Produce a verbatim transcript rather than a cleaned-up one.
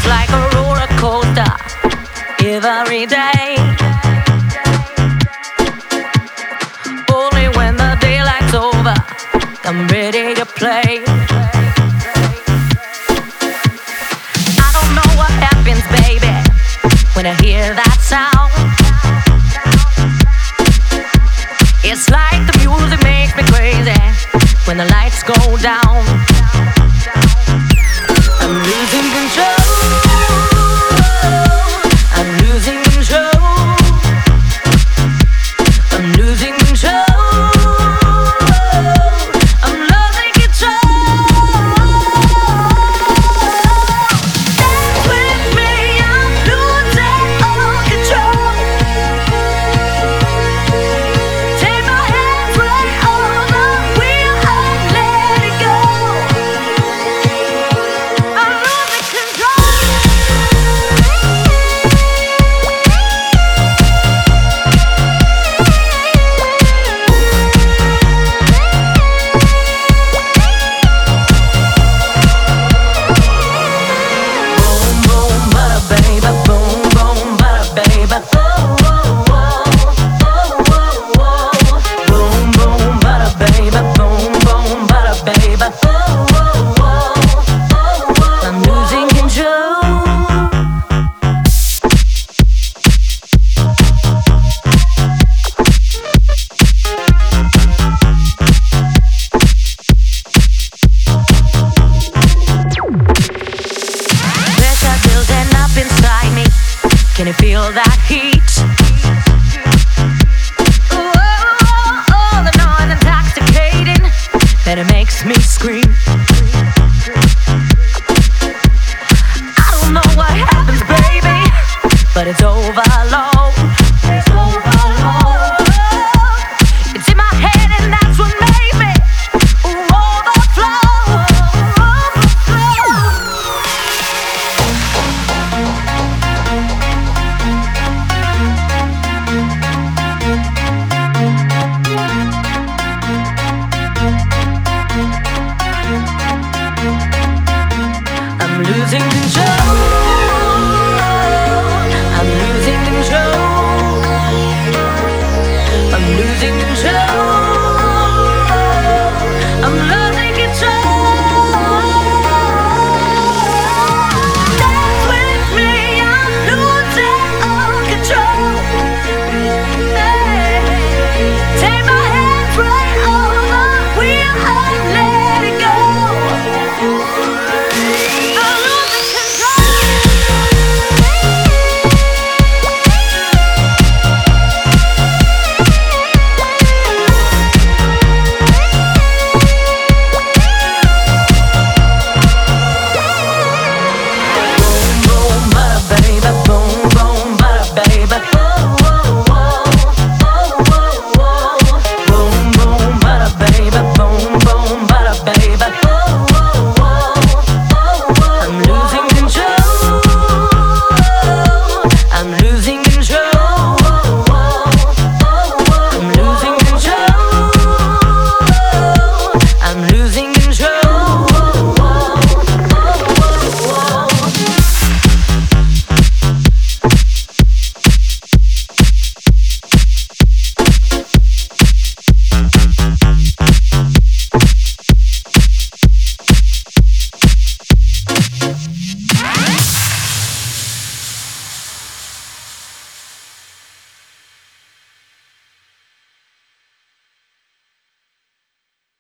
like a roller coaster every day. Only when the daylight's over, I'm ready to play. I don't know what happens, baby, when I hear that sound. It's like the music makes me crazy when the lights go down. I'm losing control. I'm losing control. I'm losing control. I'm losing control. Dance with me, I'm losing all control. Take my hands right on the wheel and let it go. I'm losing control. Boom, boom, bada baby, boom, boom, bada baby. Oh, oh, oh, oh, oh, oh. Boom, boom, bada baby, boom, boom, bada baby. Oh, oh, oh, oh, oh. I'm losing control. Pressure building up inside me. Can you feel that heat? Ooh, oh, oh, oh, the noise intoxicating, and it makes me scream.